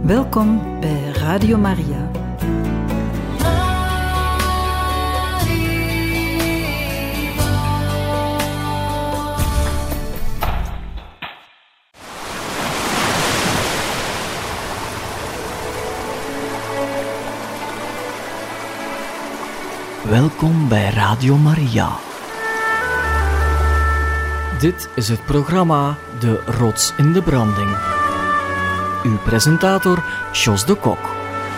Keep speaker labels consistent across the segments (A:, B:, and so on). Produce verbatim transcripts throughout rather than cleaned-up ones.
A: Welkom bij Radio Maria.
B: Welkom bij Radio Maria. Dit is het programma De Rots in de Branding. Uw presentator Jos de Kok.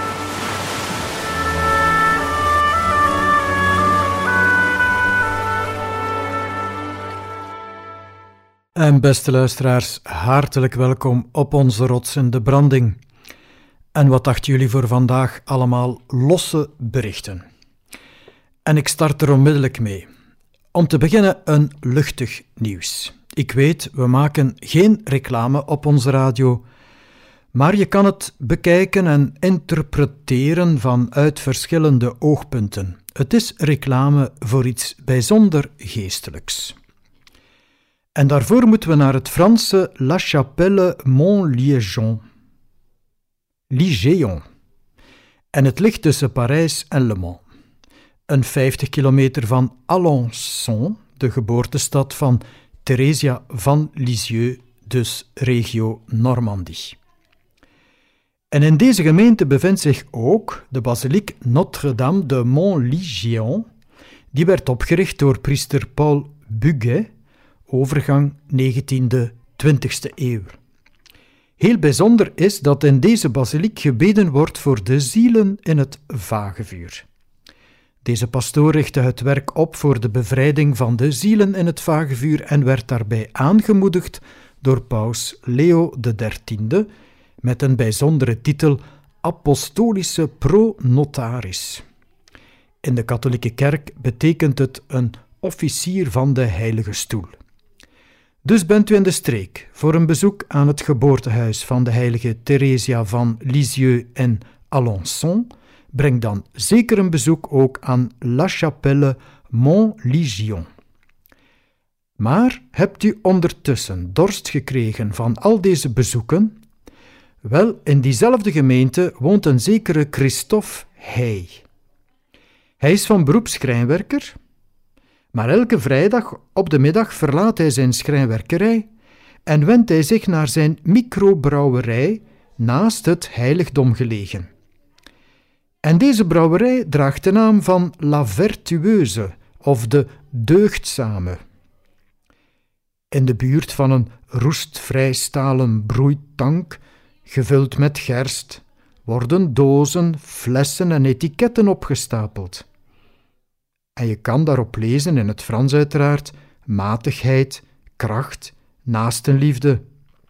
C: En beste luisteraars, hartelijk welkom op onze Rots in de Branding. En wat dachten jullie voor vandaag allemaal losse berichten? En ik start er onmiddellijk mee. Om te beginnen een luchtig nieuws. Ik weet, we maken geen reclame op onze radio, maar je kan het bekijken en interpreteren vanuit verschillende oogpunten. Het is reclame voor iets bijzonder geestelijks. En daarvoor moeten we naar het Franse La Chapelle Montligéon. Ligéon. En het ligt tussen Parijs en Le Mans. Een vijftig kilometer van Alençon, de geboortestad van Theresia van Lisieux, dus regio Normandie. En in deze gemeente bevindt zich ook de basiliek Notre-Dame de Montligéon, die werd opgericht door priester Paul Buguet, overgang negentiende twintigste eeuw. Heel bijzonder is dat in deze basiliek gebeden wordt voor de zielen in het vagevuur. Deze pastoor richtte het werk op voor de bevrijding van de zielen in het vagevuur en werd daarbij aangemoedigd door paus Leo de dertiende met een bijzondere titel Apostolische Pronotaris. In de katholieke kerk betekent het een officier van de Heilige Stoel. Dus bent u in de streek voor een bezoek aan het geboortehuis van de heilige Theresia van Lisieux in Alençon, breng dan zeker een bezoek ook aan La Chapelle Montligéon. Maar hebt u ondertussen dorst gekregen van al deze bezoeken? Wel, in diezelfde gemeente woont een zekere Christophe Hey. Hij is van beroep schrijnwerker, maar elke vrijdag op de middag verlaat hij zijn schrijnwerkerij en wendt hij zich naar zijn microbrouwerij naast het heiligdom gelegen. En deze brouwerij draagt de naam van La Vertueuse, of de Deugdzame. In de buurt van een roestvrij stalen broeitank, gevuld met gerst, worden dozen, flessen en etiketten opgestapeld. En je kan daarop lezen, in het Frans uiteraard, matigheid, kracht, naastenliefde.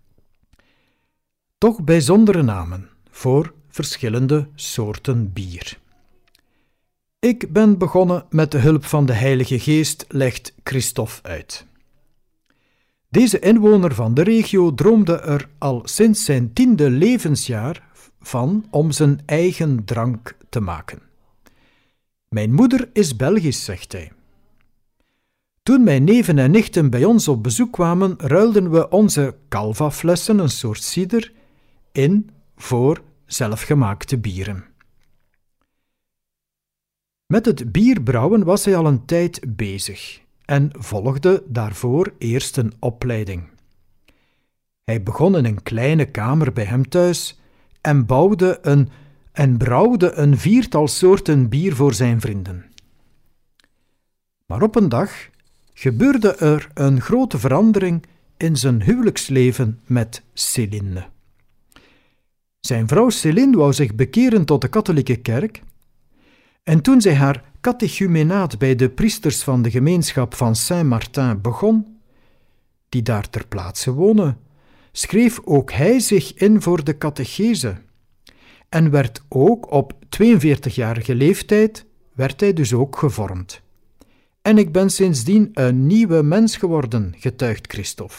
C: Toch bijzondere namen voor verschillende soorten bier. Ik ben begonnen met de hulp van de Heilige Geest, legt Christophe uit. Deze inwoner van de regio droomde er al sinds zijn tiende levensjaar van om zijn eigen drank te maken. Mijn moeder is Belgisch, zegt hij. Toen mijn neven en nichten bij ons op bezoek kwamen, ruilden we onze Calva-flessen, een soort cider, in voor zelfgemaakte bieren. Met het bierbrouwen was hij al een tijd bezig en volgde daarvoor eerst een opleiding. Hij begon in een kleine kamer bij hem thuis en bouwde een en brouwde een viertal soorten bier voor zijn vrienden. Maar op een dag gebeurde er een grote verandering in zijn huwelijksleven met Céline. Zijn vrouw Céline wou zich bekeren tot de katholieke kerk en toen zij haar catechumenaat bij de priesters van de gemeenschap van Saint-Martin begon, die daar ter plaatse wonen, schreef ook hij zich in voor de catechese en werd ook op tweeënveertigjarige leeftijd, werd hij dus ook gevormd. En ik ben sindsdien een nieuwe mens geworden, getuigt Christophe.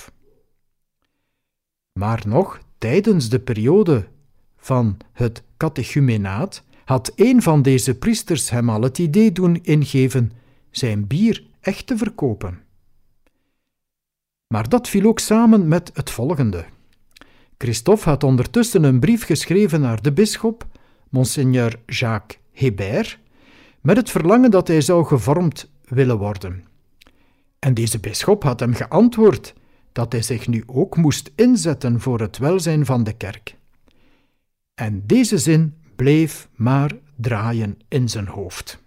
C: Maar nog tijdens de periode van het catechumenaat had een van deze priesters hem al het idee doen ingeven zijn bier echt te verkopen. Maar dat viel ook samen met het volgende. Christophe had ondertussen een brief geschreven naar de bisschop, Monseigneur Jacques Hébert, met het verlangen dat hij zou gevormd willen worden. En deze bisschop had hem geantwoord dat hij zich nu ook moest inzetten voor het welzijn van de kerk. En deze zin bleef maar draaien in zijn hoofd.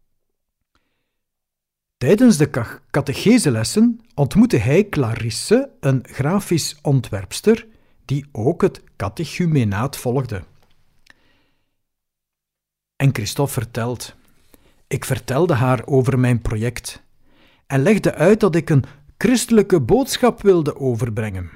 C: Tijdens de catecheselessen ontmoette hij Clarisse, een grafisch ontwerpster, die ook het catechumenaat volgde. En Christophe vertelt: ik vertelde haar over mijn project en legde uit dat ik een christelijke boodschap wilde overbrengen.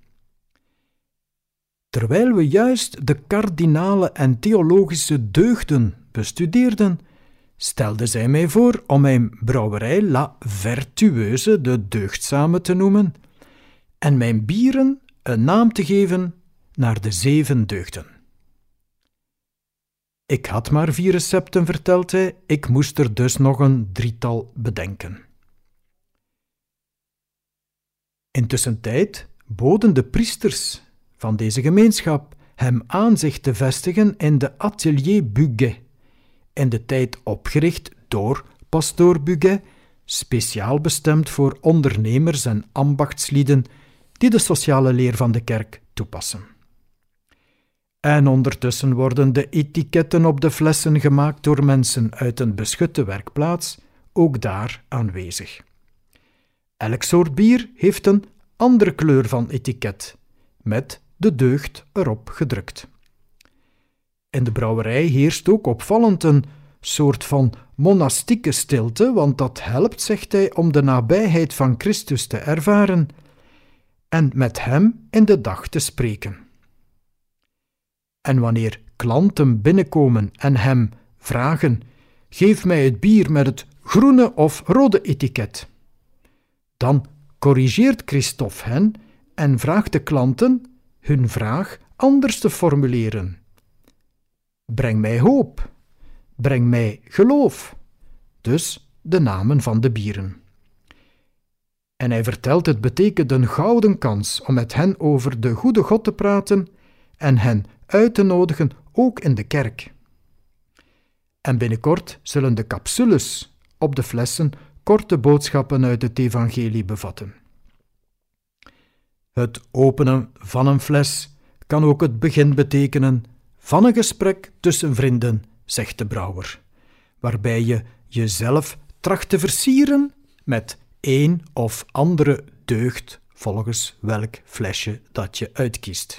C: Terwijl we juist de kardinale en theologische deugden bestudeerden, stelde zij mij voor om mijn brouwerij La Vertueuse, de deugdzame, te noemen en mijn bieren een naam te geven naar de zeven deugden. Ik had maar vier recepten, vertelt hij, ik moest er dus nog een drietal bedenken. Intussen tijd boden de priesters van deze gemeenschap hem aan zich te vestigen in de Atelier Buguet, in de tijd opgericht door pastoor Buguet, speciaal bestemd voor ondernemers en ambachtslieden die de sociale leer van de kerk toepassen. En ondertussen worden de etiketten op de flessen gemaakt door mensen uit een beschutte werkplaats, ook daar aanwezig. Elk soort bier heeft een andere kleur van etiket, met de deugd erop gedrukt. In de brouwerij heerst ook opvallend een soort van monastieke stilte, want dat helpt, zegt hij, om de nabijheid van Christus te ervaren en met hem in de dag te spreken. En wanneer klanten binnenkomen en hem vragen: geef mij het bier met het groene of rode etiket, dan corrigeert Christophe hen en vraagt de klanten hun vraag anders te formuleren. Breng mij hoop, breng mij geloof, dus de namen van de bieren. En hij vertelt, het betekent een gouden kans om met hen over de goede God te praten en hen uit te nodigen, ook in de kerk. En binnenkort zullen de capsules op de flessen korte boodschappen uit het evangelie bevatten. Het openen van een fles kan ook het begin betekenen van een gesprek tussen vrienden, zegt de brouwer, waarbij je jezelf tracht te versieren met één of andere deugd volgens welk flesje dat je uitkiest.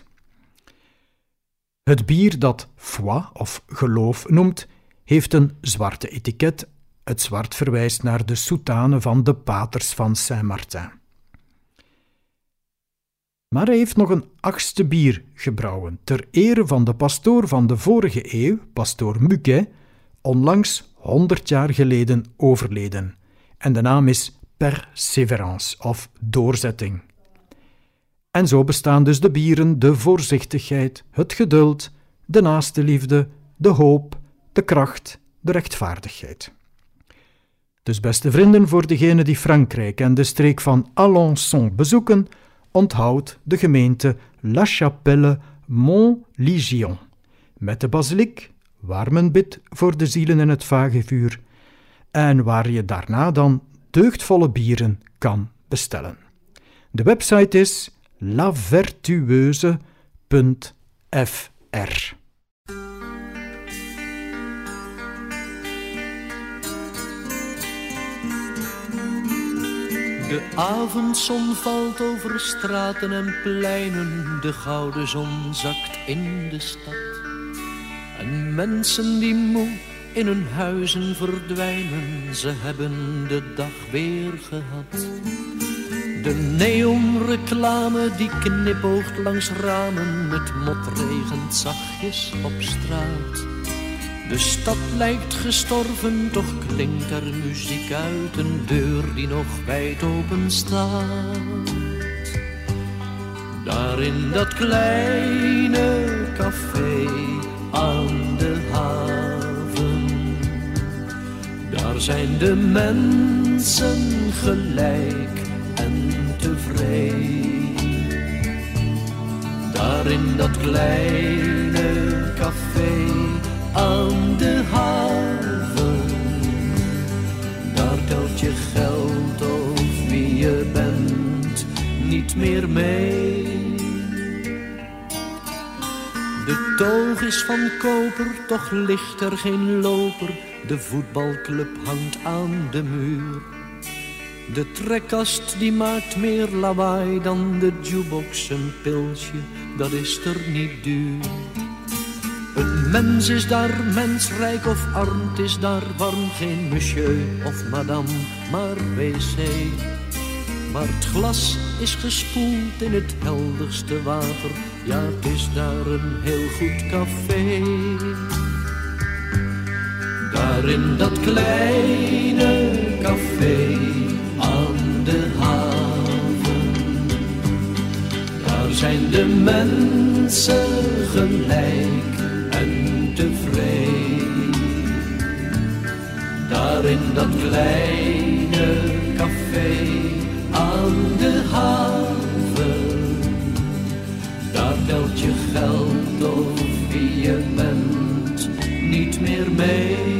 C: Het bier dat foi of geloof noemt, heeft een zwarte etiket. Het zwart verwijst naar de soutane van de paters van Saint-Martin. Maar hij heeft nog een achtste bier gebrouwen, ter ere van de pastoor van de vorige eeuw, pastoor Muguet, onlangs honderd jaar geleden overleden. En de naam is Persévérance of doorzetting. En zo bestaan dus de bieren de voorzichtigheid, het geduld, de naaste liefde, de hoop, de kracht, de rechtvaardigheid. Dus beste vrienden, voor degenen die Frankrijk en de streek van Alençon bezoeken, onthoud de gemeente La Chapelle Montlignon, met de basiliek, waar men bidt voor de zielen in het vagevuur, en waar je daarna dan deugdvolle bieren kan bestellen. De website is la vertueuse punt f r.
D: De avondzon valt over straten en pleinen, de gouden zon zakt in de stad. En mensen die moe in hun huizen verdwijnen, ze hebben de dag weer gehad. De neonreclame die knipoogt langs ramen, het motregent zachtjes op straat. De stad lijkt gestorven, toch klinkt er muziek uit een deur die nog wijd open staat. Daar in dat kleine café aan de haven, daar zijn de mensen gelijk en tevreden. Daar in dat kleine café aan de haven. Daar telt je geld of wie je bent niet meer mee. De toog is van koper, toch ligt er geen loper. De voetbalclub hangt aan de muur. De trekkast die maakt meer lawaai dan de jukebox. Een pilsje, dat is er niet duur. Een mens is daar mens, rijk of arm, het is daar warm. Geen monsieur of madame, maar wc. Maar het glas is gespoeld in het helderste water. Ja, het is daar een heel goed café. Daar in dat kleine café aan de haven. Daar zijn de mensen gelijk en tevreden. Daar in dat kleine café aan de haven. Daar telt je geld of wie je bent niet meer mee.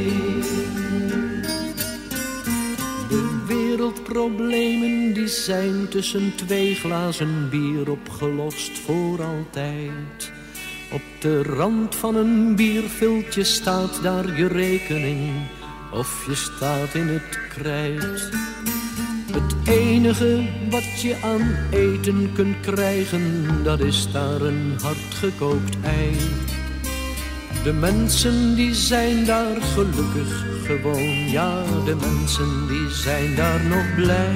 D: De wereldproblemen die zijn tussen twee glazen bier opgelost voor altijd. Op de rand van een bierviltje staat daar je rekening, of je staat in het krijt. Het enige wat je aan eten kunt krijgen, dat is daar een hardgekookt ei. De mensen die zijn daar gelukkig gewoon, ja, de mensen die zijn daar nog blij.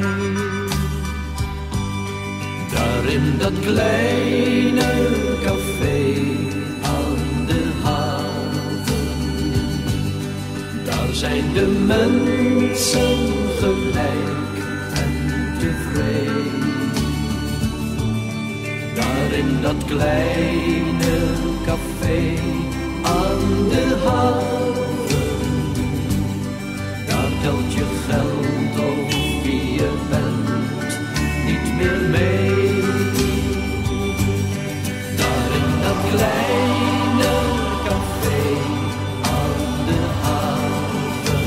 D: Daar in dat kleine café aan de haven. Daar zijn de mensen gelijk en tevreden. Daar in dat kleine café aan de haven. Daar telt je geld of wie je bent niet meer mee. Daar in dat kleine café aan de haven.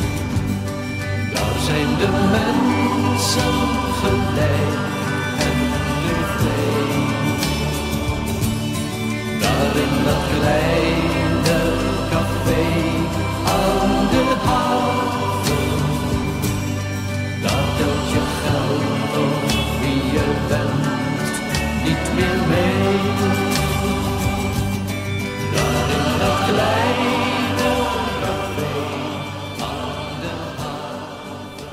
D: Daar zijn de mensen gelijk en tevreden. Daar in dat kleine café aan de haven. Daar telt je geld of wie je bent niet meer mee. Daar in dat kleine café aan de haven.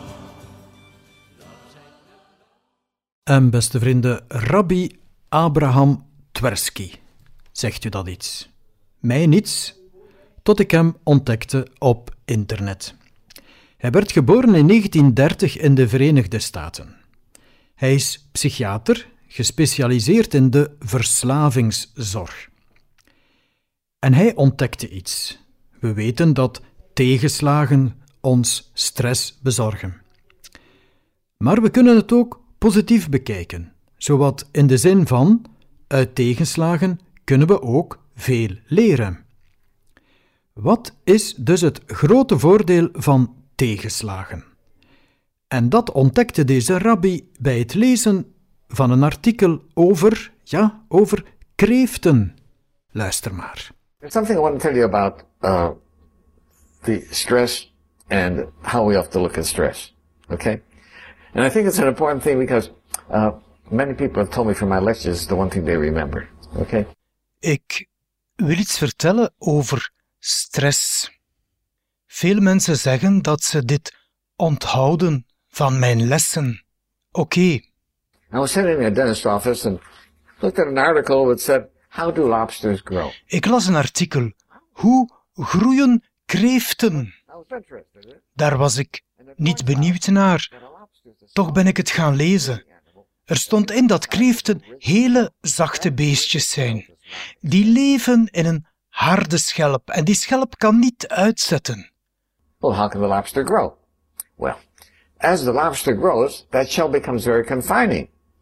C: En beste vrienden, Rabbi Abraham Twersky. Zegt u dat iets? Mij niets, tot ik hem ontdekte op internet. Hij werd geboren in negentien dertig in de Verenigde Staten. Hij is psychiater, gespecialiseerd in de verslavingszorg. En hij ontdekte iets. We weten dat tegenslagen ons stress bezorgen. Maar we kunnen het ook positief bekijken, zowat in de zin van, uit tegenslagen kunnen we ook veel leren. Wat is dus het grote voordeel van tegenslagen? En dat ontdekte deze rabbi bij het lezen van een artikel over, ja, over kreeften. Luister maar.
E: There's something I want to tell you about uh, the stress and how we have to look at stress. Okay? And I think it's an important thing because uh, many people have told me from my lectures it's the one thing they remember. Okay?
F: Ik wil iets vertellen over stress. Veel mensen zeggen dat ze dit onthouden van mijn lessen. Oké. Okay.
E: I was sitting in a dentist's office and looked at an article that said, how do lobsters grow?
F: Ik las een artikel. Hoe groeien kreeften? Daar was ik niet benieuwd naar. Toch ben ik het gaan lezen. Er stond in dat kreeften hele zachte beestjes zijn. Die leven in een harde schelp en die schelp kan niet uitzetten.
E: Well, how can the lobster grow? Well, as the lobster grows, that shell becomes very confining.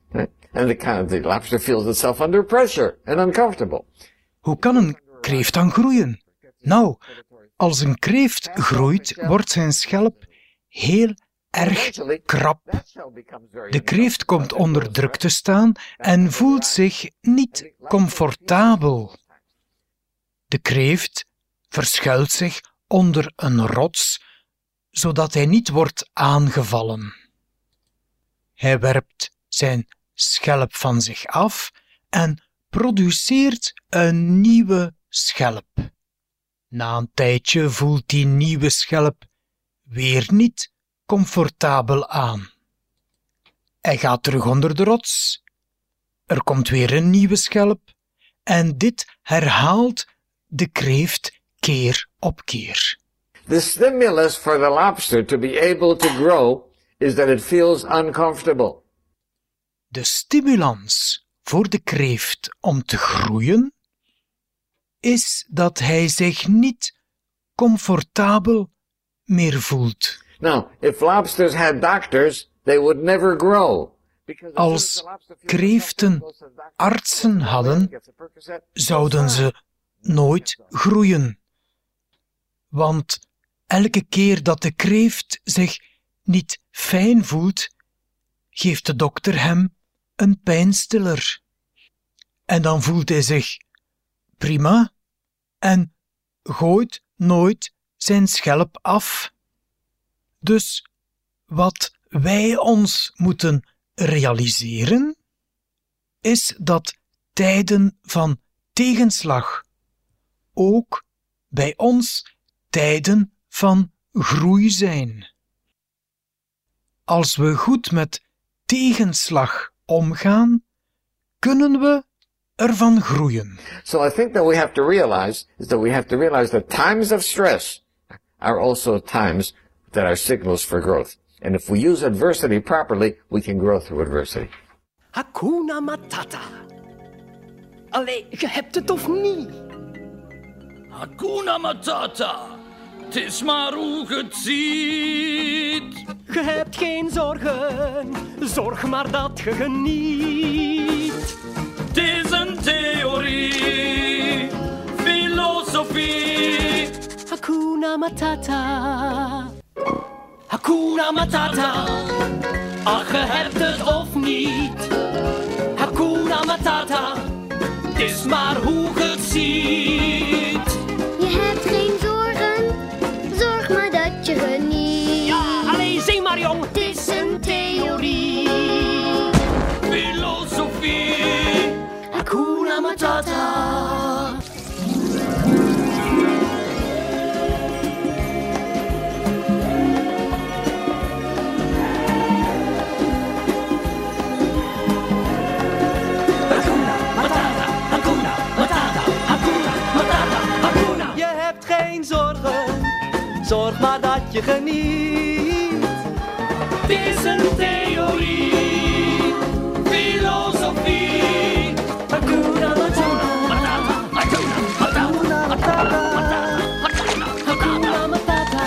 E: And the, kind of, the lobster feels itself under pressure and uncomfortable.
F: Hoe kan een kreeft dan groeien? Nou, als een kreeft groeit, wordt zijn schelp heel erg krap. De kreeft komt onder druk te staan en voelt zich niet comfortabel. De kreeft verschuilt zich onder een rots, zodat hij niet wordt aangevallen. Hij werpt zijn schelp van zich af en produceert een nieuwe schelp. Na een tijdje voelt die nieuwe schelp weer niet comfortabel aan. Hij gaat terug onder de rots. Er komt weer een nieuwe schelp en dit herhaalt de kreeft keer op keer.
E: The stimulus for the lobster to be able to grow is that it feels uncomfortable.
F: De stimulans voor de kreeft om te groeien is dat hij zich niet comfortabel meer voelt.
E: Now, if lobsters had doctors, they would never grow.
F: Als kreeften artsen hadden, zouden ze nooit groeien. Want elke keer dat de kreeft zich niet fijn voelt, geeft de dokter hem een pijnstiller. En dan voelt hij zich prima en gooit nooit zijn schelp af. Dus wat wij ons moeten realiseren, is dat tijden van tegenslag ook bij ons tijden van groei zijn. Als we goed met tegenslag omgaan, kunnen we ervan groeien.
E: So I think that we have to realize is that we have to realize that times of stress are also times that are signals for growth. And if we use adversity properly, we can grow through adversity.
G: Hakuna Matata. Allee, je hebt het of niet?
H: Hakuna Matata. Het is maar hoe je het ziet.
G: Je hebt geen zorgen, zorg maar dat je geniet.
H: Het is een theorie, filosofie.
G: Hakuna Matata. Hakuna Matata. Ach, je hebt het of niet. Hakuna Matata. Het is maar hoe je het ziet.
I: Je hebt geen zorgen, zorg maar dat je geniet.
G: Ja, alleen zing maar jong.
I: Het is een theorie,
H: Filosofie.
G: Hakuna Matata. Geen zorgen, zorg maar dat je geniet.
H: Het is een theorie, filosofie.
G: Hakuna Matata.
H: Hakuna Matata.
G: Hakuna Matata. Hakuna Matata.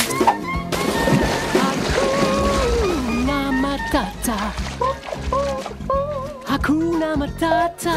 G: Hakuna Matata. Hakuna Matata.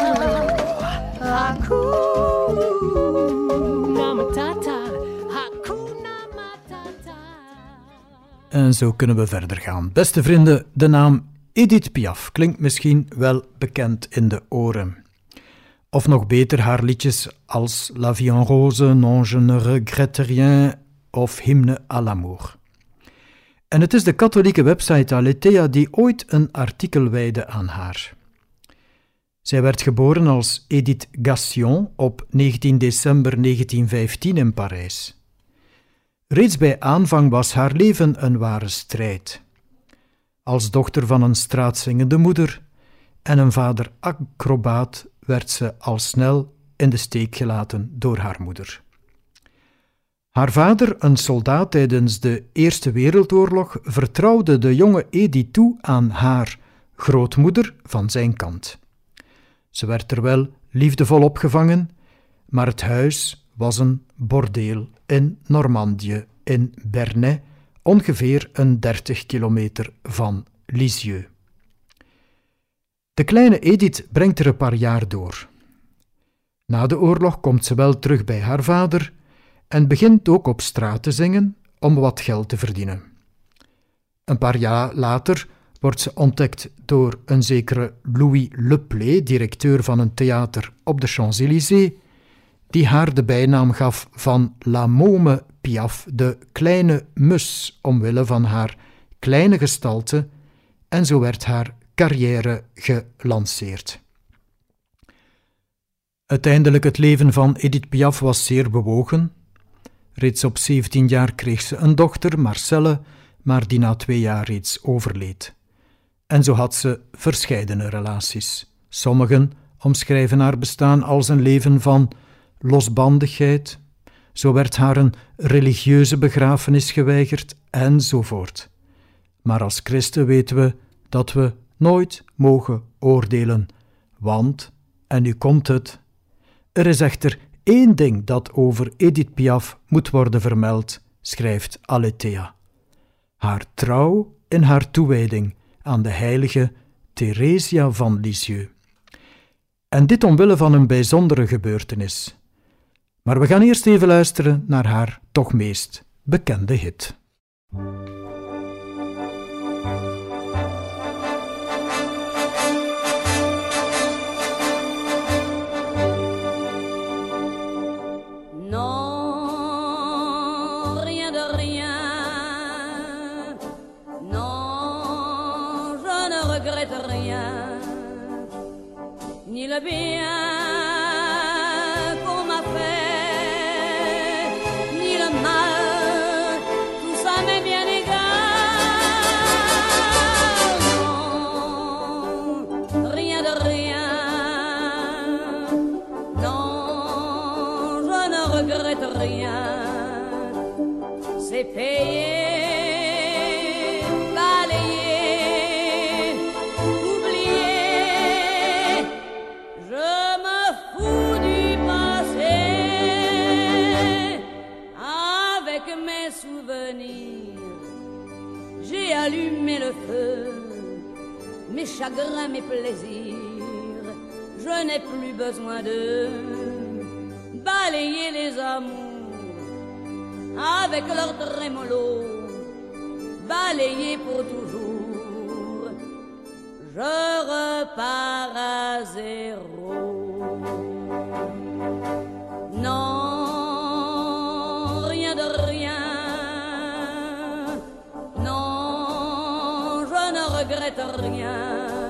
G: Hakuna Matata. Hakuna Matata.
C: En zo kunnen we verder gaan. Beste vrienden, de naam Edith Piaf klinkt misschien wel bekend in de oren. Of nog beter haar liedjes als La vie en rose, Non je ne regrette rien of Hymne à l'amour. En het is de katholieke website Aletheia die ooit een artikel wijde aan haar. Zij werd geboren als Edith Gassion op negentien december negentien vijftien in Parijs. Reeds bij aanvang was haar leven een ware strijd. Als dochter van een straatzingende moeder en een vader acrobaat werd ze al snel in de steek gelaten door haar moeder. Haar vader, een soldaat tijdens de Eerste Wereldoorlog, vertrouwde de jonge Edith toe aan haar grootmoeder van zijn kant. Ze werd er wel liefdevol opgevangen, maar het huis was een bordeel in Normandië, in Bernay, ongeveer een dertig kilometer van Lisieux. De kleine Edith brengt er een paar jaar door. Na de oorlog komt ze wel terug bij haar vader en begint ook op straat te zingen om wat geld te verdienen. Een paar jaar later wordt ze ontdekt door een zekere Louis Leplay, directeur van een theater op de Champs-Élysées, die haar de bijnaam gaf van La Môme Piaf, de kleine mus, omwille van haar kleine gestalte, en zo werd haar carrière gelanceerd. Uiteindelijk het leven van Edith Piaf was zeer bewogen. Reeds op zeventien jaar kreeg ze een dochter, Marcelle, maar die na twee jaar reeds overleed. En zo had ze verscheidene relaties. Sommigen omschrijven haar bestaan als een leven van losbandigheid. Zo werd haar een religieuze begrafenis geweigerd, enzovoort. Maar als christen weten we dat we nooit mogen oordelen, want, en nu komt het, er is echter één ding dat over Edith Piaf moet worden vermeld, schrijft Alethea. Haar trouw en haar toewijding aan de heilige Theresia van Lisieux. En dit omwille van een bijzondere gebeurtenis. Maar we gaan eerst even luisteren naar haar toch meest bekende hit.
J: Ni le bien qu'on m'a fait, ni le mal, tout ça m'est bien égal. Non, rien de rien. Non, je ne regrette rien. C'est payé. Allumer le feu, mes chagrins, mes plaisirs, je n'ai plus besoin de balayer les amours avec leur trémolo, balayer pour toujours, je repars à zéro. Non, rien de rien. Je ne regrette rien,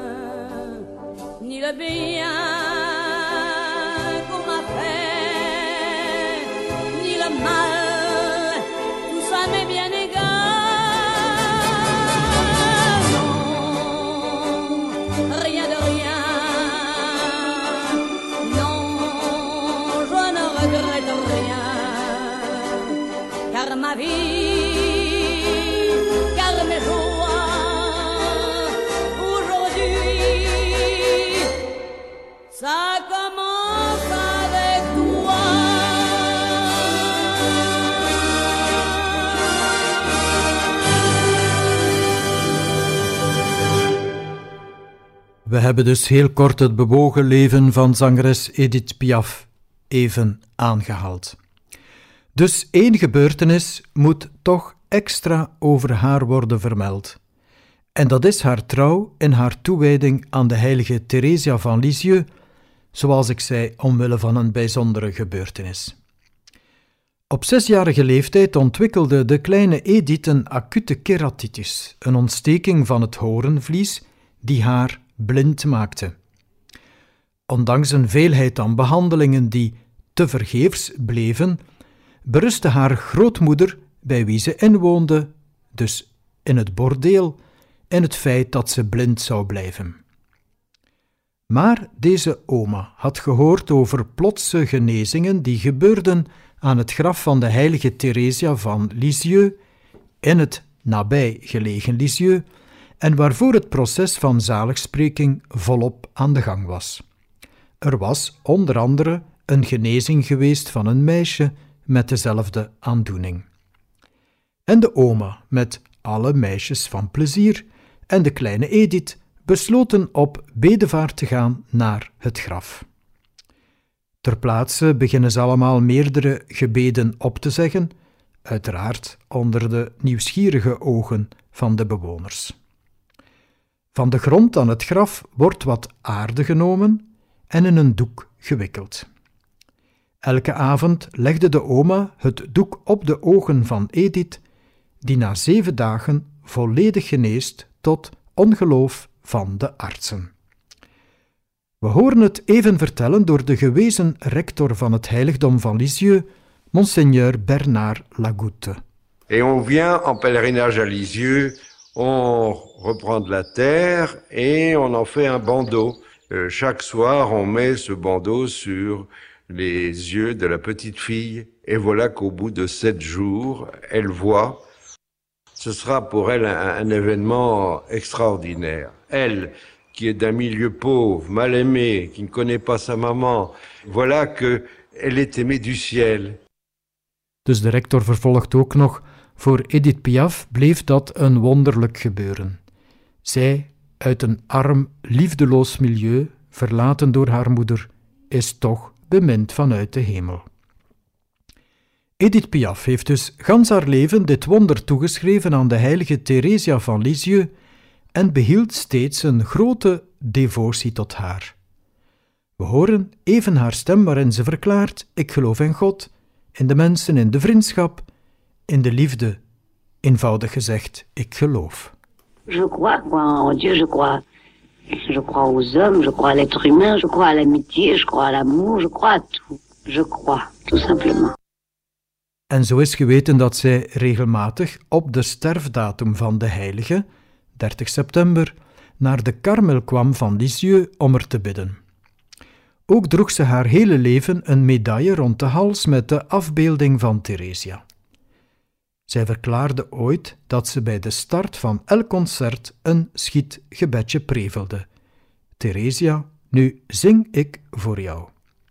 J: ni le bien qu'on m'a fait, ni le mal, tout ça m'est bien égal. Non, rien de rien. Non, je ne regrette rien, car ma vie, car mes jours, ça commence avec toi.
C: We hebben dus heel kort het bewogen leven van zangeres Edith Piaf even aangehaald. Dus één gebeurtenis moet toch extra over haar worden vermeld. En dat is haar trouw en haar toewijding aan de heilige Theresia van Lisieux, zoals ik zei, omwille van een bijzondere gebeurtenis. Op zesjarige leeftijd ontwikkelde de kleine Edith een acute keratitis, een ontsteking van het horenvlies die haar blind maakte. Ondanks een veelheid aan behandelingen die tevergeefs bleven, berustte haar grootmoeder, bij wie ze inwoonde, dus in het bordeel, en het feit dat ze blind zou blijven. Maar deze oma had gehoord over plotse genezingen die gebeurden aan het graf van de heilige Theresia van Lisieux in het nabijgelegen Lisieux en waarvoor het proces van zaligspreking volop aan de gang was. Er was onder andere een genezing geweest van een meisje met dezelfde aandoening. En de oma, met alle meisjes van plezier, en de kleine Edith besloten op bedevaart te gaan naar het graf. Ter plaatse beginnen ze allemaal meerdere gebeden op te zeggen, uiteraard onder de nieuwsgierige ogen van de bewoners. Van de grond aan het graf wordt wat aarde genomen en in een doek gewikkeld. Elke avond legde de oma het doek op de ogen van Edith, die na zeven dagen volledig geneest tot ongeloof van de artsen. We horen het even vertellen door de gewezen rector van het heiligdom van Lisieux, Monseigneur Bernard Lagoutte.
K: Et on vient en pèlerinage à Lisieux, on reprend de la terre et on en fait un bandeau. Euh, chaque soir, on met ce bandeau sur les yeux de la petite fille et voilà qu'au bout de sept jours, elle voit. Ce sera pour elle un, un événement extraordinaire. Elle, qui est d'un milieu pauvre, mal aimée, qui ne connaît pas sa maman, voilà qu'elle est aimée du ciel.
C: Dus de rector vervolgt ook nog, voor Edith Piaf bleef dat een wonderlijk gebeuren. Zij, uit een arm, liefdeloos milieu, verlaten door haar moeder, is toch bemind vanuit de hemel. Edith Piaf heeft dus gans haar leven dit wonder toegeschreven aan de heilige Theresia van Lisieux en behield steeds een grote devotie tot haar. We horen even haar stem waarin ze verklaart: ik geloof in God, in de mensen, in de vriendschap, in de liefde. Eenvoudig gezegd, ik geloof.
L: Je crois, quoi, en Dieu, je crois. Je crois aux hommes, je crois à l'être humain, je crois à l'amitié, je crois à l'amour, je crois à tout. Je crois, tout simplement.
C: En zo is geweten dat zij regelmatig op de sterfdatum van de heilige, dertig september, naar de Karmel kwam van Lisieux om er te bidden. Ook droeg ze haar hele leven een medaille rond de hals met de afbeelding van Theresia. Zij verklaarde ooit dat ze bij de start van elk concert een schietgebedje prevelde. Theresia, nu zing ik voor jou.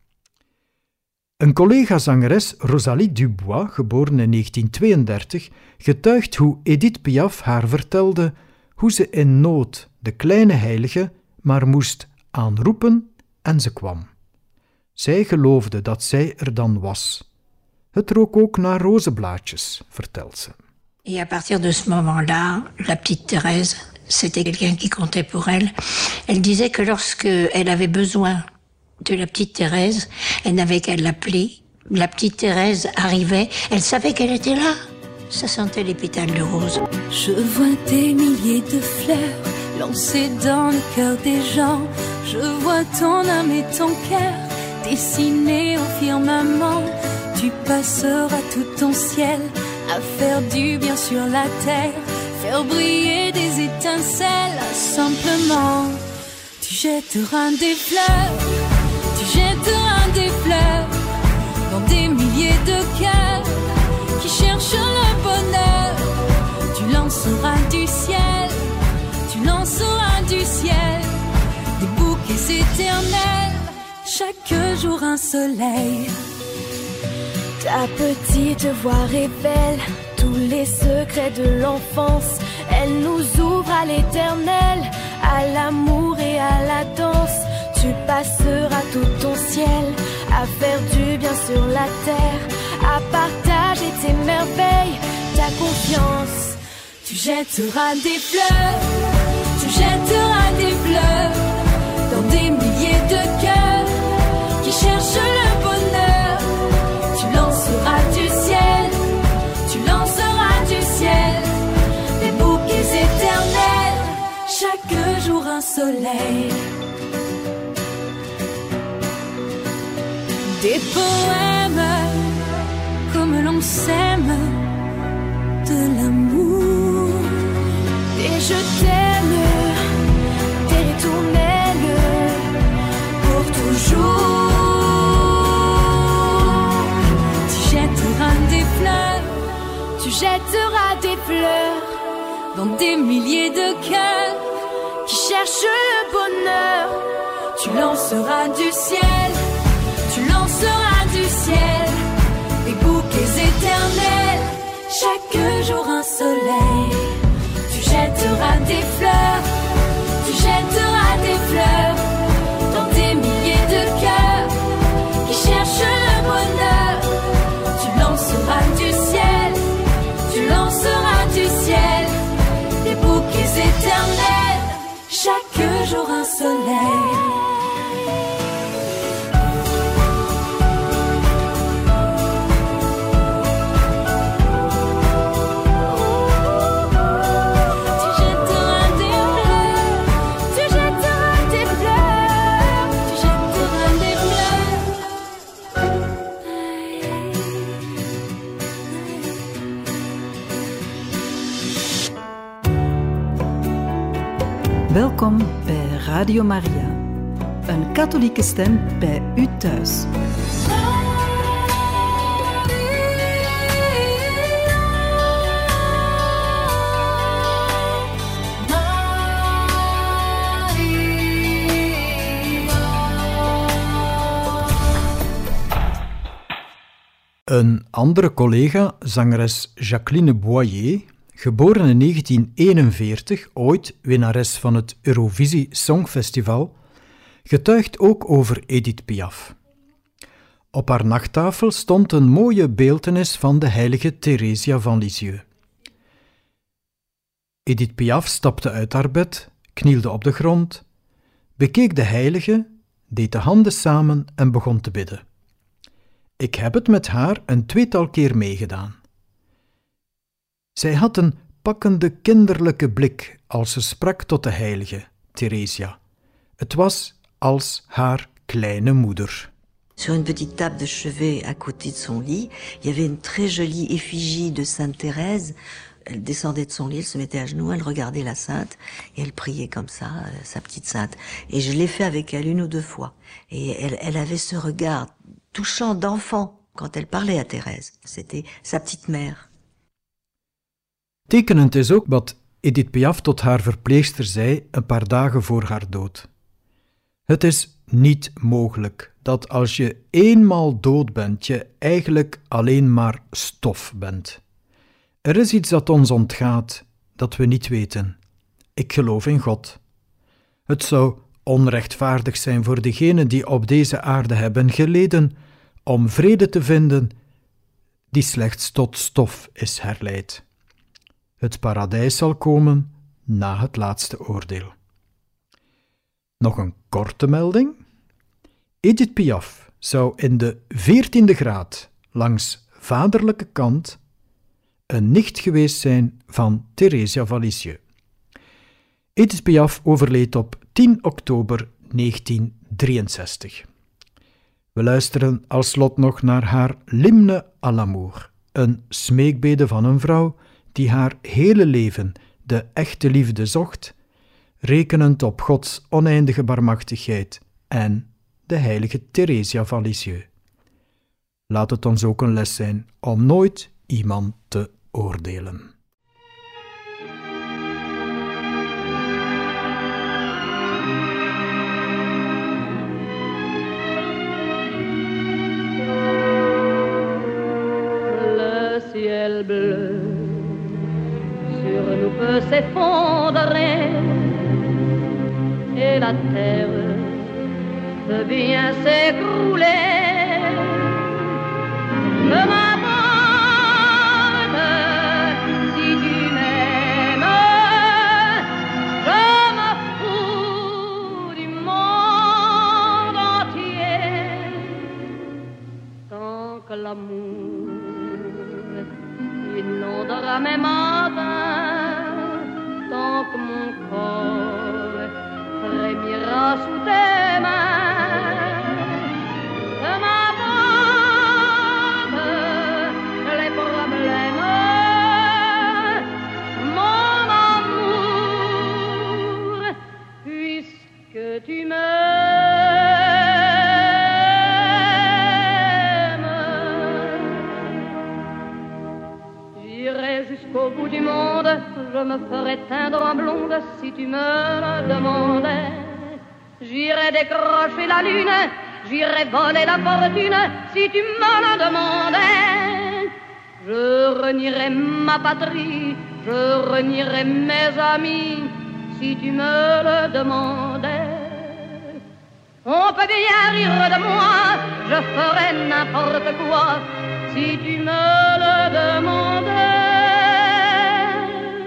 C: Een collega-zangeres, Rosalie Dubois, geboren in negentien tweeëndertig, getuigt hoe Edith Piaf haar vertelde hoe ze in nood de kleine heilige maar moest aanroepen en ze kwam. Zij geloofde dat zij er dan was. Het rook ook naar rozenblaadjes, vertelt ze.
M: Et à partir de ce moment-là, la petite Thérèse, c'était quelqu'un qui comptait pour elle. Elle disait que lorsque elle avait besoin de la petite Thérèse, elle n'avait qu'à l'appeler. La petite Thérèse arrivait, elle savait qu'elle était là. Ça sentait les pétales de rose.
N: Je vois des milliers de fleurs lancées dans le cœur des gens. Je vois ton âme et ton cœur dessinés au firmament. Tu passeras tout ton ciel à faire du bien sur la terre, faire briller des étincelles. Simplement, tu jetteras des fleurs, tu jetteras des fleurs dans des milliers de cœurs qui cherchent le bonheur. Tu lanceras du ciel, tu lanceras du ciel des bouquets éternels, chaque jour un soleil.
O: Ta petite voix révèle tous les secrets de l'enfance. Elle nous ouvre à l'éternel, à l'amour et à la danse. Tu passeras tout ton ciel à faire du bien sur la terre, à partager tes merveilles, ta confiance.
N: Tu jetteras des fleurs, tu jetteras des fleurs dans des milliers de cœurs qui cherchent le bonheur. Tu lanceras du ciel, tu lanceras du ciel des bouquets éternels, chaque jour un soleil. Des poèmes comme l'on s'aime, de l'amour,
O: des je t'aime, des ritournelles pour toujours.
N: Tu jetteras des fleurs,
O: tu jetteras des fleurs
N: dans des milliers de cœurs
O: qui cherchent le bonheur.
N: Tu lanceras du ciel, tu lanceras du ciel des bouquets éternels, chaque jour un soleil. Tu jetteras des fleurs, tu jetteras tes fleurs dans des milliers de cœurs qui cherchent le bonheur. Tu lanceras du ciel, tu lanceras du ciel des bouquets éternels, chaque jour un soleil.
A: Welkom bij Radio Maria, een katholieke stem bij u thuis.
C: Een andere collega, zangeres Jacqueline Boyer, geboren in negentien eenenveertig, ooit winnares van het Eurovisie Songfestival, getuigt ook over Edith Piaf. Op haar nachttafel stond een mooie beeltenis van de heilige Theresia van Lisieux. Edith Piaf stapte uit haar bed, knielde op de grond, bekeek de heilige, deed de handen samen en begon te bidden. Ik heb het met haar een tweetal keer meegedaan. Zij had een pakkende kinderlijke blik als ze sprak tot de heilige Theresia. Het was als haar kleine moeder.
P: Sur une petite table de chevet à côté de son lit, il y avait une très jolie effigie de Sainte Thérèse. Elle descendait de son lit, elle se mettait à genoux, elle regardait la sainte et elle priait comme ça, euh, sa petite sainte. Et je l'ai fait avec elle une ou deux fois. Et elle, elle avait ce regard touchant d'enfant quand elle parlait à Thérèse. C'était sa petite mère.
C: Tekenend is ook wat Edith Piaf tot haar verpleegster zei een paar dagen voor haar dood. Het is niet mogelijk dat als je eenmaal dood bent, je eigenlijk alleen maar stof bent. Er is iets dat ons ontgaat, dat we niet weten. Ik geloof in God. Het zou onrechtvaardig zijn voor degenen die op deze aarde hebben geleden, om vrede te vinden die slechts tot stof is herleid. Het paradijs zal komen na het laatste oordeel. Nog een korte melding. Edith Piaf zou in de veertiende graad langs vaderlijke kant een nicht geweest zijn van Theresia van Lisieux. Edith Piaf overleed op tien oktober negentien drieënzestig. We luisteren als slot nog naar haar L'hymne à l'amour, een smeekbede van een vrouw die haar hele leven de echte liefde zocht, rekenend op Gods oneindige barmhartigheid en de heilige Theresia van Lisieux. Laat het ons ook een les zijn om nooit iemand te oordelen.
J: Le ciel bleu sur nous peut s'effondrer et la terre peut bien s'écrouler. Ne m'abandonne si tu m'aimes, je me fous du monde entier tant que l'amour inondera mes matins, tant que mon corps frémira sous tes mains. De ma bande, les problèmes, mon amour, puisque tu m'aimes. J'irai jusqu'au bout du monde, je me ferai teindre en blonde si tu me le demandais. J'irai décrocher la lune, j'irai voler la fortune si tu me le demandais. Je renierai ma patrie, je renierai mes amis si tu me le demandais. On peut bien rire de moi, je ferais n'importe quoi si tu me le demandais.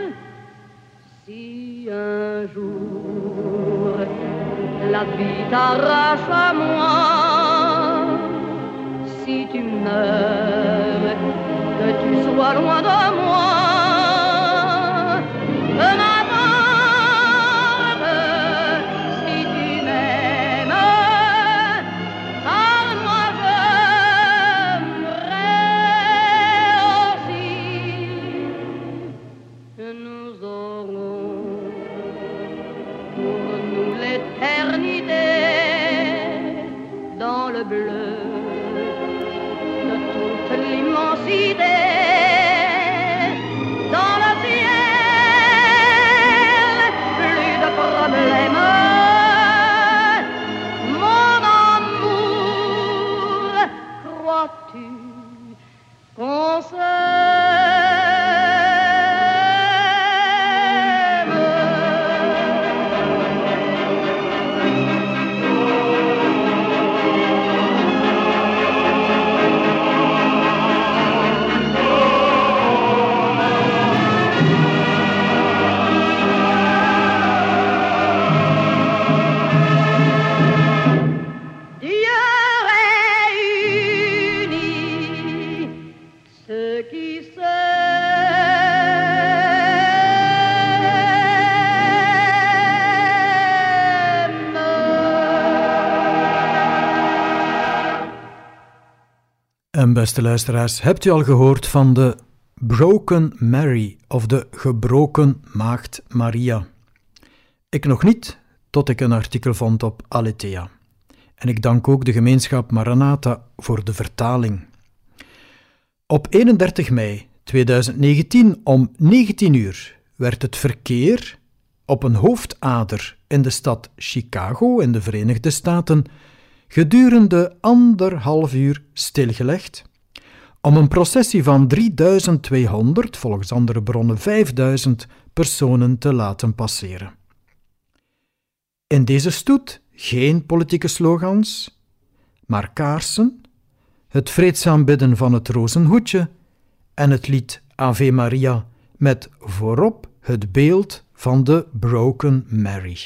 J: Si un jour la vie t'arrache à moi, si tu meurs, que tu sois loin de moi, peu m'importe si tu m'aimes, car moi j'aimerais aussi que nous aurons pour nous l'éternité dans le bleu de toute l'immensité. Mon amour, crois-tu qu'on
C: En beste luisteraars, hebt u al gehoord van de Broken Mary of de gebroken maagd Maria? Ik nog niet, tot ik een artikel vond op Aletheia. En ik dank ook de gemeenschap Maranatha voor de vertaling. Op eenendertig mei tweeduizend negentien om negentien uur werd het verkeer op een hoofdader in de stad Chicago in de Verenigde Staten gedurende anderhalf uur stilgelegd om een processie van drieduizend tweehonderd, volgens andere bronnen vijfduizend personen te laten passeren. In deze stoet geen politieke slogans, maar kaarsen, het vreedzaam bidden van het rozenhoedje en het lied Ave Maria met voorop het beeld van de Broken Mary.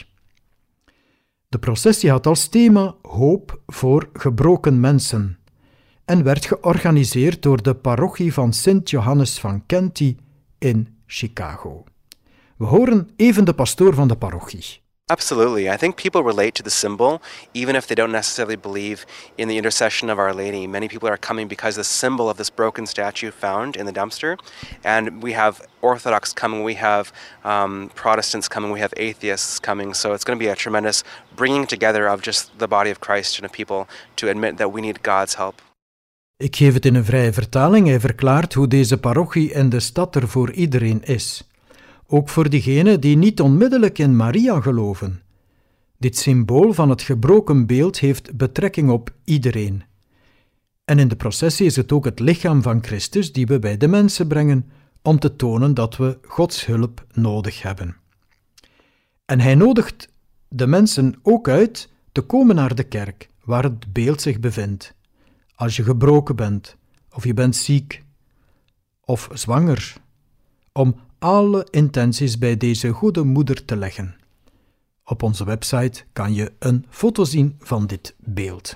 C: De processie had als thema hoop voor gebroken mensen en werd georganiseerd door de parochie van Sint Johannes van Kenty in Chicago. We horen even de pastoor van de parochie.
Q: Absolutely. I think people relate to the symbol, even if they don't necessarily believe in the intercession of Our Lady. Many people are coming because the symbol of this broken statue found in the dumpster. And we have Orthodox coming, we have um, Protestants coming, we have atheists coming. So it's going to be a tremendous bringing together of just the body of Christ and of people to admit that we need God's help.
C: Ik geef het in een vrije vertaling. Hij verklaart hoe deze parochie in de stad er voor iedereen is. Ook voor diegenen die niet onmiddellijk in Maria geloven. Dit symbool van het gebroken beeld heeft betrekking op iedereen. En in de processie is het ook het lichaam van Christus die we bij de mensen brengen om te tonen dat we Gods hulp nodig hebben. En hij nodigt de mensen ook uit te komen naar de kerk, waar het beeld zich bevindt. Als je gebroken bent, of je bent ziek, of zwanger, om alle intenties bij deze goede moeder te leggen. Op onze website kan je een foto zien van dit beeld.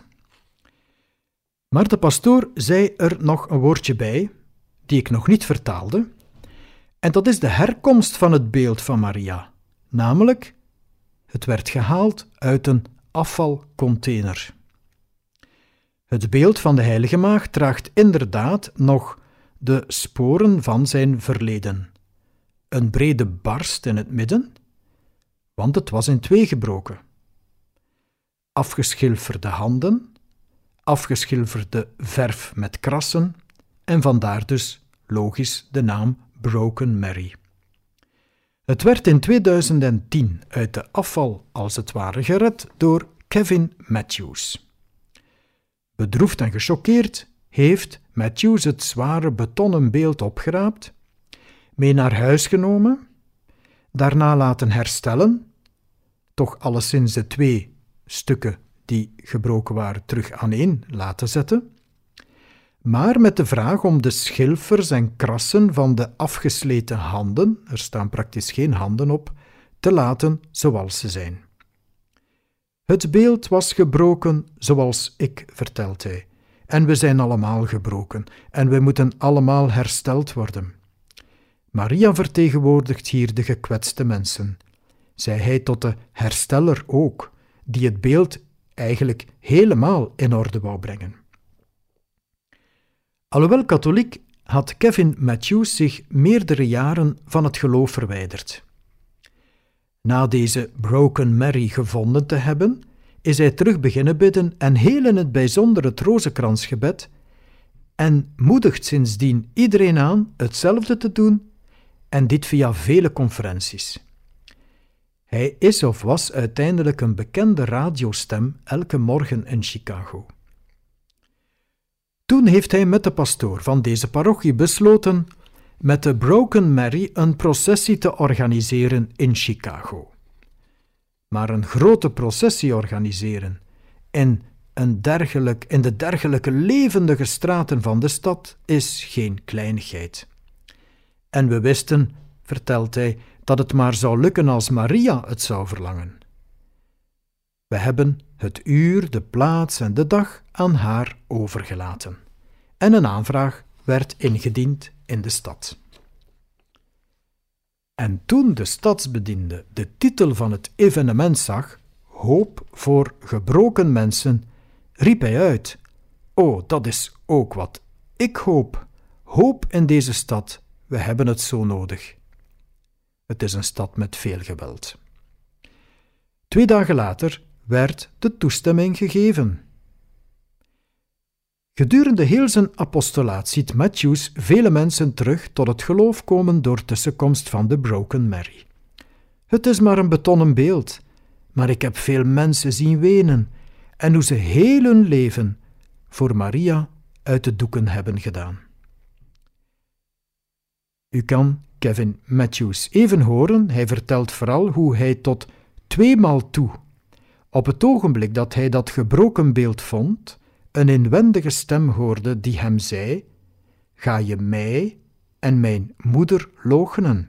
C: Maar de pastoor zei er nog een woordje bij, die ik nog niet vertaalde, en dat is de herkomst van het beeld van Maria, namelijk, het werd gehaald uit een afvalcontainer. Het beeld van de heilige maagd draagt inderdaad nog de sporen van zijn verleden. Een brede barst in het midden, want het was in twee gebroken. Afgeschilferde handen, afgeschilferde verf met krassen en vandaar dus logisch de naam Broken Mary. Het werd in tweeduizend tien uit de afval als het ware gered door Kevin Matthews. Bedroefd en gechoqueerd heeft Matthews het zware betonnen beeld opgeraapt, mee naar huis genomen, daarna laten herstellen, toch alleszins de twee stukken die gebroken waren terug aaneen laten zetten, maar met de vraag om de schilfers en krassen van de afgesleten handen, er staan praktisch geen handen op, te laten zoals ze zijn. Het beeld was gebroken zoals ik, vertelt hij, en we zijn allemaal gebroken en we moeten allemaal hersteld worden. Maria vertegenwoordigt hier de gekwetste mensen, zei hij tot de hersteller ook, die het beeld eigenlijk helemaal in orde wou brengen. Alhoewel katholiek had Kevin Matthews zich meerdere jaren van het geloof verwijderd. Na deze Broken Mary gevonden te hebben, is hij terug beginnen bidden en heel in het bijzonder het rozenkransgebed en moedigt sindsdien iedereen aan hetzelfde te doen en dit via vele conferenties. Hij is of was uiteindelijk een bekende radiostem elke morgen in Chicago. Toen heeft hij met de pastoor van deze parochie besloten met de Broken Mary een processie te organiseren in Chicago. Maar een grote processie organiseren in, een dergelijk, in de dergelijke levendige straten van de stad is geen kleinigheid. En we wisten, vertelt hij, dat het maar zou lukken als Maria het zou verlangen. We hebben het uur, de plaats en de dag aan haar overgelaten. En een aanvraag werd ingediend in de stad. En toen de stadsbediende de titel van het evenement zag, Hoop voor gebroken mensen, riep hij uit: "Oh, dat is ook wat ik hoop. Hoop in deze stad, we hebben het zo nodig." Het is een stad met veel geweld. Twee dagen later werd de toestemming gegeven. Gedurende heel zijn apostolaat ziet Matthews vele mensen terug tot het geloof komen door tussenkomst van de Broken Mary. Het is maar een betonnen beeld, maar ik heb veel mensen zien wenen en hoe ze heel hun leven voor Maria uit de doeken hebben gedaan. U kan Kevin Matthews even horen, hij vertelt vooral hoe hij tot tweemaal toe, op het ogenblik dat hij dat gebroken beeld vond, een inwendige stem hoorde die hem zei: "Ga je mij en mijn moeder loochenen?"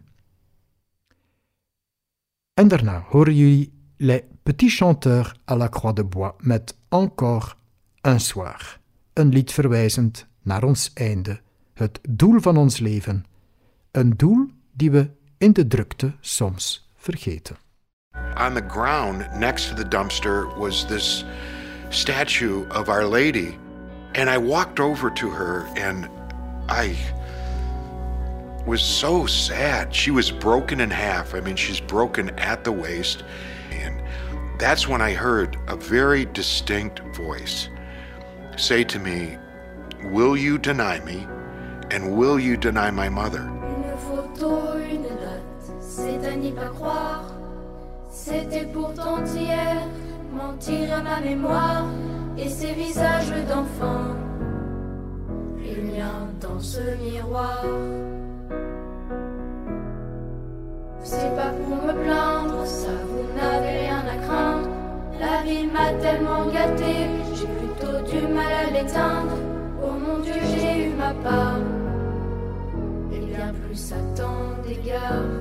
C: En daarna horen jullie Les Petits Chanteurs à la Croix de Bois met Encore un soir, een lied verwijzend naar ons einde, het doel van ons leven, een doel die we in de drukte soms vergeten.
R: On the ground next to the dumpster was this statue of Our Lady, and I walked over to her and I was so sad. She was broken in half. I mean, she's broken at the waist, and that's when I heard a very distinct voice say to me, "Will you deny me, and will you deny my mother?"
O: Une photo, une date, c'est à n'y pas croire. C'était pourtant hier, mentir à ma mémoire et ces visages d'enfants. Il y a dans ce miroir. C'est pas pour me plaindre, ça vous n'avez rien à craindre. La vie m'a tellement gâtée, j'ai plutôt du mal à l'éteindre. Oh mon Dieu, j'ai eu ma part. Et bien plus à tant d'égards.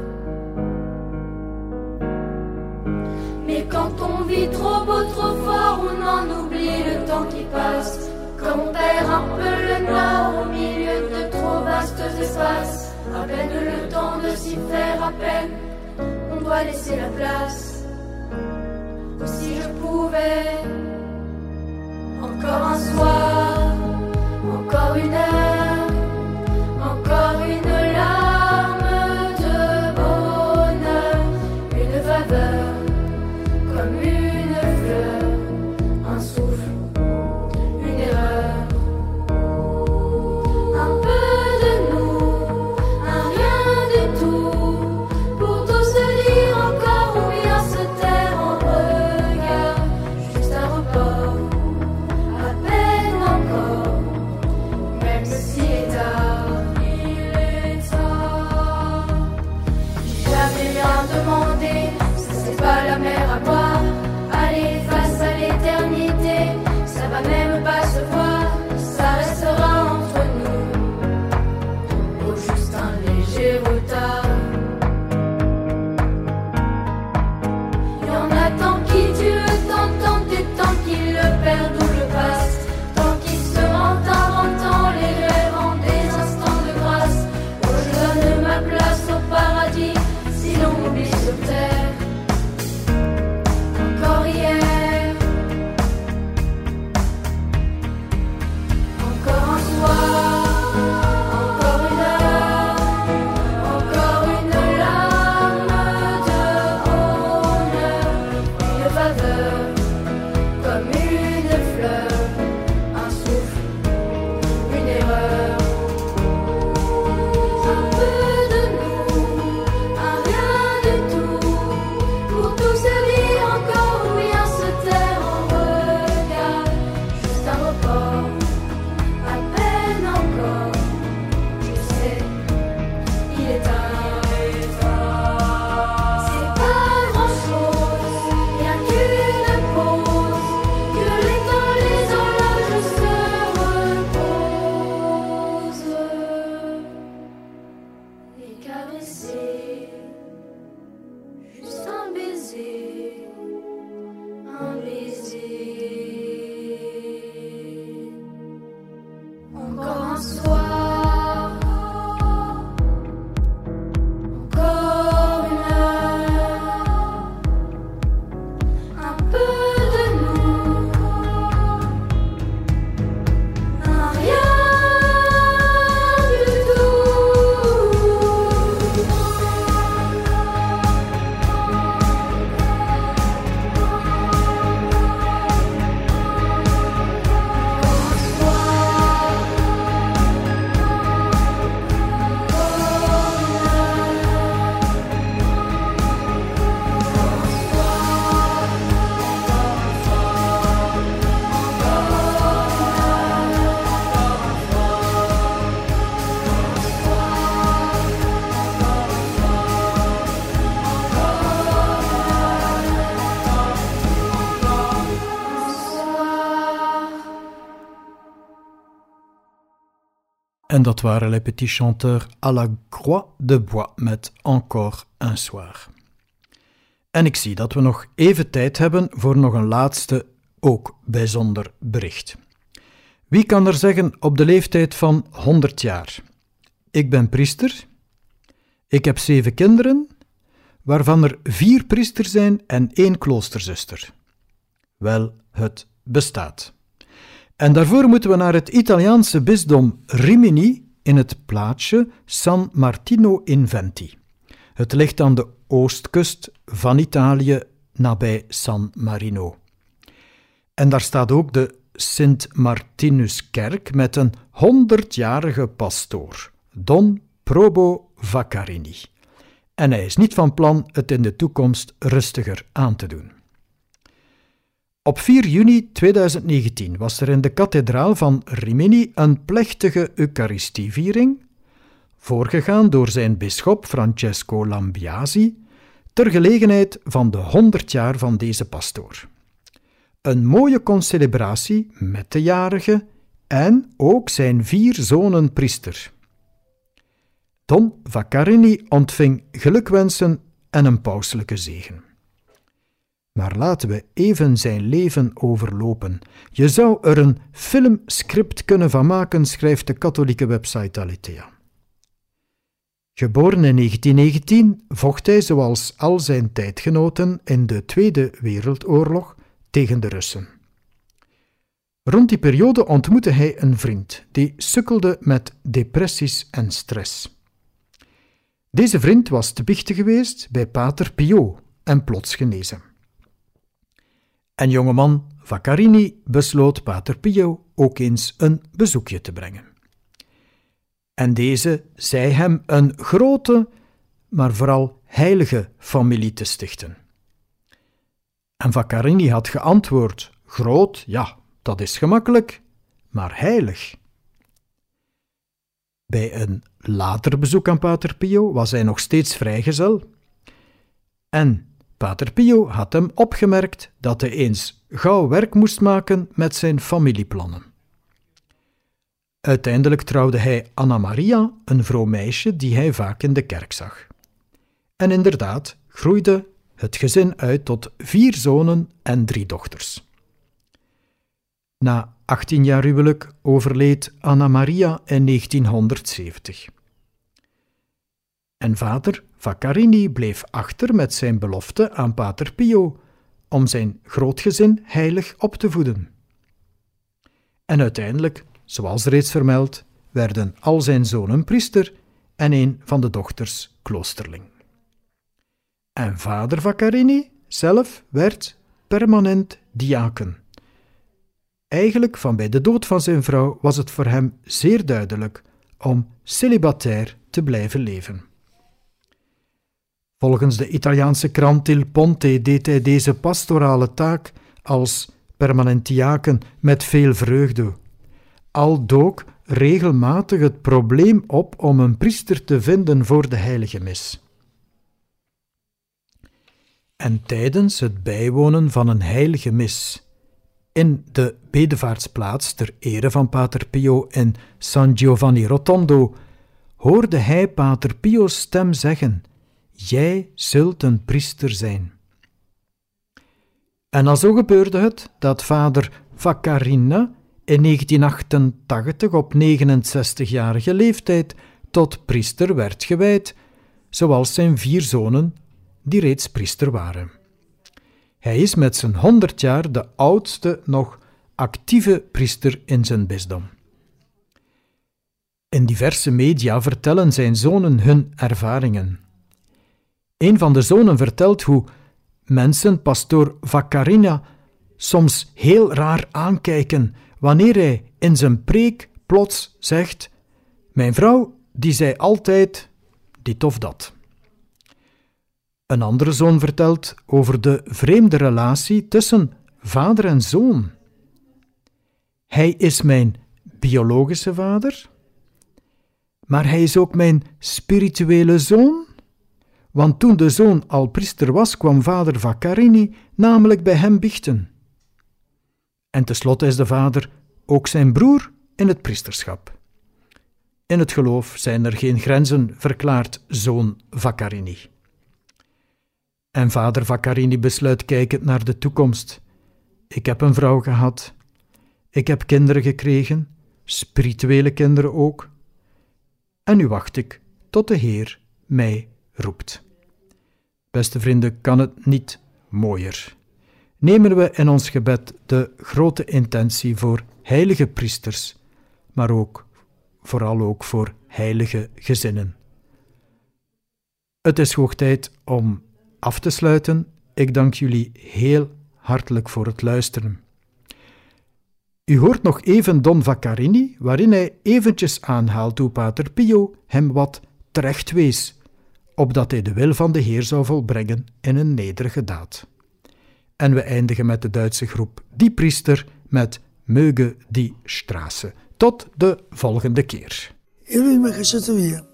O: Mais quand on vit trop beau, trop fort, on en oublie le temps qui passe. Quand on perd un peu le nord au milieu de trop vastes espaces. À peine le temps de s'y faire, à peine on doit laisser la place. Oh, si je pouvais, encore un soir, encore une heure, encore une larme de bonheur, une faveur. Comme une fleur, un souffle, une erreur. Un peu de nous, un rien du tout. Pour tout se dire encore ou bien se taire en regard. Juste un report, à peine
C: En dat waren Les Petits Chanteurs à la Croix de Bois met Encore un soir. En ik zie dat we nog even tijd hebben voor nog een laatste, ook bijzonder bericht. Wie kan er zeggen op de leeftijd van honderd jaar: ik ben priester, ik heb zeven kinderen, waarvan er vier priesters zijn en één kloosterzuster? Wel, het bestaat. En daarvoor moeten we naar het Italiaanse bisdom Rimini in het plaatsje San Martino in Venti. Het ligt aan de oostkust van Italië, nabij San Marino. En daar staat ook de Sint Martinuskerk met een honderdjarige pastoor, Don Probo Vaccarini. En hij is niet van plan het in de toekomst rustiger aan te doen. Op vier juni tweeduizend negentien was er in de kathedraal van Rimini een plechtige Eucharistieviering, voorgegaan door zijn bisschop Francesco Lambiasi, ter gelegenheid van de honderd jaar van deze pastoor. Een mooie concelebratie met de jarige en ook zijn vier zonen priester. Don Vaccarini ontving gelukwensen en een pauselijke zegen. Maar laten we even zijn leven overlopen. Je zou er een filmscript kunnen van maken, schrijft de katholieke website Aletheia. Geboren in negentien negentien vocht hij, zoals al zijn tijdgenoten, in de Tweede Wereldoorlog tegen de Russen. Rond die periode ontmoette hij een vriend die sukkelde met depressies en stress. Deze vriend was te biechten geweest bij pater Pio en plots genezen. En jongeman Vaccarini besloot pater Pio ook eens een bezoekje te brengen. En deze zei hem een grote, maar vooral heilige familie te stichten. En Vaccarini had geantwoord: groot, ja, dat is gemakkelijk, maar heilig. Bij een later bezoek aan pater Pio was hij nog steeds vrijgezel. En pater Pio had hem opgemerkt dat hij eens gauw werk moest maken met zijn familieplannen. Uiteindelijk trouwde hij Anna Maria, een vroom meisje die hij vaak in de kerk zag. En inderdaad groeide het gezin uit tot vier zonen en drie dochters. Na achttien jaar huwelijk overleed Anna Maria in negentienhonderdzeventig. En vader Vaccarini bleef achter met zijn belofte aan pater Pio om zijn grootgezin heilig op te voeden. En uiteindelijk, zoals reeds vermeld, werden al zijn zonen priester en een van de dochters kloosterling. En vader Vaccarini zelf werd permanent diaken. Eigenlijk van bij de dood van zijn vrouw was het voor hem zeer duidelijk om celibatair te blijven leven. Volgens de Italiaanse krant Il Ponte deed hij deze pastorale taak als permanent diaken met veel vreugde. Al dook regelmatig het probleem op om een priester te vinden voor de heilige mis. En tijdens het bijwonen van een heilige mis in de bedevaartsplaats ter ere van pater Pio in San Giovanni Rotondo hoorde hij pater Pio's stem zeggen: jij zult een priester zijn. En al zo gebeurde het dat vader Vaccarina in negentien achtentachtig op negenenzestigjarige leeftijd tot priester werd gewijd, zoals zijn vier zonen die reeds priester waren. Hij is met zijn honderd jaar de oudste nog actieve priester in zijn bisdom. In diverse media vertellen zijn zonen hun ervaringen. Een van de zonen vertelt hoe mensen pastoor Vaccarina soms heel raar aankijken wanneer hij in zijn preek plots zegt: mijn vrouw die zei altijd dit of dat. Een andere zoon vertelt over de vreemde relatie tussen vader en zoon. Hij is mijn biologische vader, maar hij is ook mijn spirituele zoon, want toen de zoon al priester was, kwam vader Vaccarini namelijk bij hem biechten. En tenslotte is de vader ook zijn broer in het priesterschap. In het geloof zijn er geen grenzen, verklaart zoon Vaccarini. En vader Vaccarini besluit kijkend naar de toekomst. Ik heb een vrouw gehad. Ik heb kinderen gekregen, spirituele kinderen ook. En nu wacht ik tot de Heer mij roept. Beste vrienden, kan het niet mooier. Nemen we in ons gebed de grote intentie voor heilige priesters, maar ook, vooral ook voor heilige gezinnen. Het is hoog tijd om af te sluiten. Ik dank jullie heel hartelijk voor het luisteren. U hoort nog even Don Vaccarini, waarin hij eventjes aanhaalt hoe Pater Pio hem wat terecht wees, opdat hij de wil van de Heer zou volbrengen in een nederige daad. En we eindigen met de Duitse groep Die Priester met Möge die Straße. Tot de volgende keer.
S: E lui mi ha cacciato via.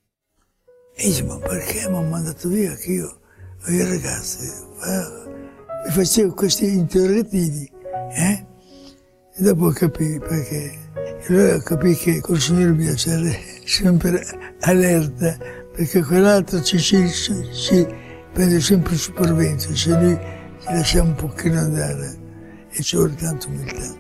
S: E dice, ma perché mi ha mandato via? Che io, io ragazzi, mi facevo questi interrogativi, eh? E dopo capì perché. E allora capì che col Signore bisogna essere sempre allerta, perché quell'altro ci, ci, ci prende sempre il sopravvento, se noi ci lasciamo un pochino andare e ci vuole tanta umiltà.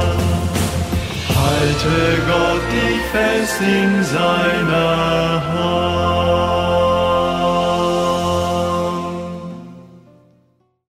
H: Halte Gott dich fest in seiner Hand.